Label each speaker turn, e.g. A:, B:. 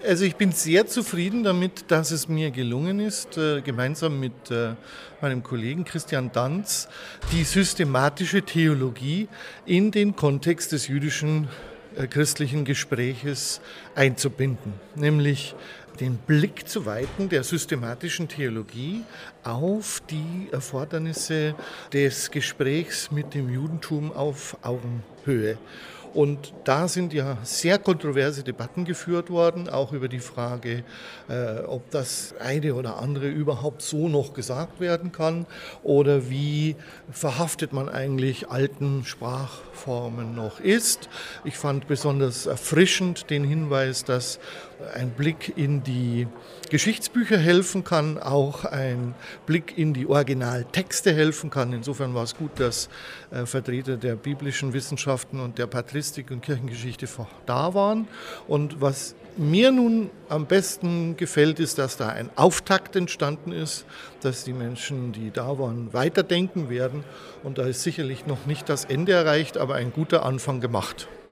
A: Also ich bin sehr zufrieden damit, dass es mir gelungen ist, gemeinsam mit meinem Kollegen Christian Danz die systematische Theologie in den Kontext des jüdischen christlichen Gespräches einzubinden, nämlich den Blick zu weiten der systematischen Theologie auf die Erfordernisse des Gesprächs mit dem Judentum auf Augenhöhe. Und da sind ja sehr kontroverse Debatten geführt worden, auch über die Frage, ob das eine oder andere überhaupt so noch gesagt werden kann oder wie verhaftet man eigentlich alten Sprachformen noch ist. Ich fand besonders erfrischend den Hinweis, dass ein Blick in die Geschichtsbücher helfen kann, auch ein Blick in die Originaltexte helfen kann. Insofern war es gut, dass Vertreter der biblischen Wissenschaften und der Patristik und Kirchengeschichte da waren. Und was mir nun am besten gefällt, ist, dass da ein Auftakt entstanden ist, dass die Menschen, die da waren, weiterdenken werden. Und da ist sicherlich noch nicht das Ende erreicht, aber ein guter Anfang gemacht.